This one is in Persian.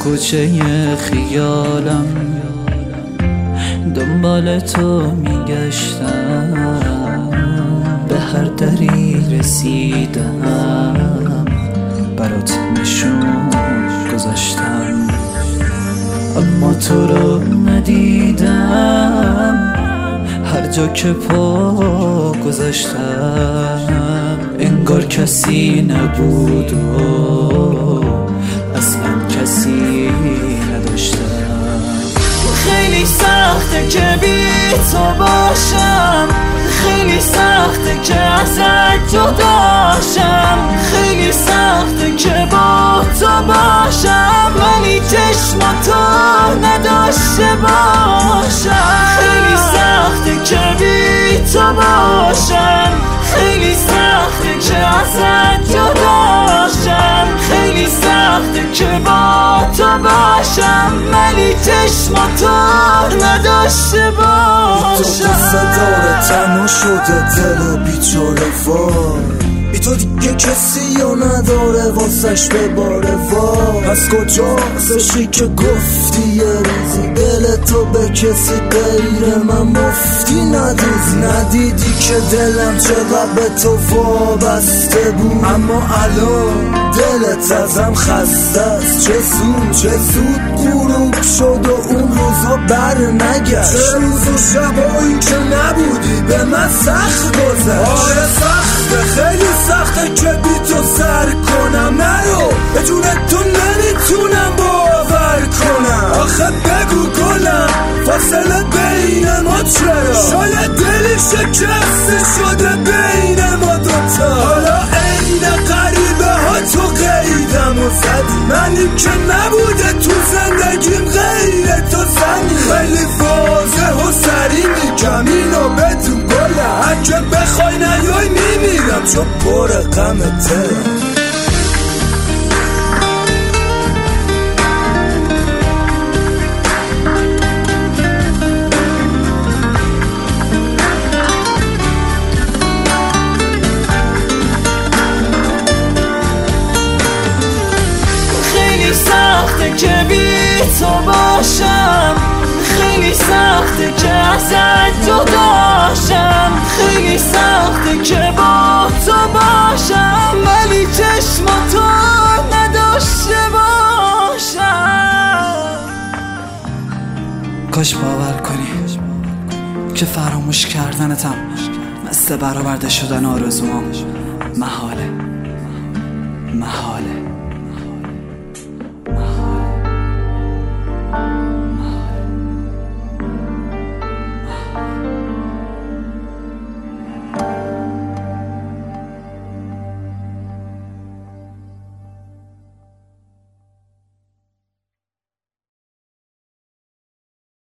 کوچه خیالم دنبال تو میگشتم، به هر دری رسیدم برات نشون گذاشتم، اما تو رو ندیدم. هر جا که پا گذاشتم انگار کسی نبود و اصلا کسی نداشتم. خیلی سخته که بی تو باشم، خیلی سخته که ازت جداشم، خیلی سخته که با تو باشم ولی چشماتو نداشته باشم. خیلی سخته که بی تو باشم، خیلی سخته که ازت جداشم، خیلی سخته که با تو باشم ولی چشماتو نداشته باشم. تو قصه داره تنها شده دل بیچاره وای، بی تو دیگه کسی یا نداره واسش بباره وای. پس کجاستشی که گفتی یه روزی دل تو به کسی غیر من مفتی ندیدی که دلم چقدر به تو وابسته بود، اما الان دلت ازم خسته است. چه زود غروب شد و اون روزا بر نگشت. چه روز و شبایی که نبودی به من سخت گذشت. آره سخته، خیلی سخته که بی تو سر کنم. نرو به جون تو نمیتونم باور کنم. آخه بگو گلم فاصله بین ما چرا؟ شاید دلی شکسته شده بین ما دوتا. حالا عین غریبه ها تو قیدم و زدی، منی که نبوده تو زندگیم غیر تو زنی. خیلی واضح و سری میگم اینو بدون گلم، اگه بخوای نیای میمیرم چون پر غمته. سخته که بی تو باشم، خیلی سخته که ازت جداشم، خیلی سخته که با تو باشم ولی چشماتو نداشته باشم. کاش باور کنی که فراموش کردنتم مثل برآورده شدن آرزوام محاله.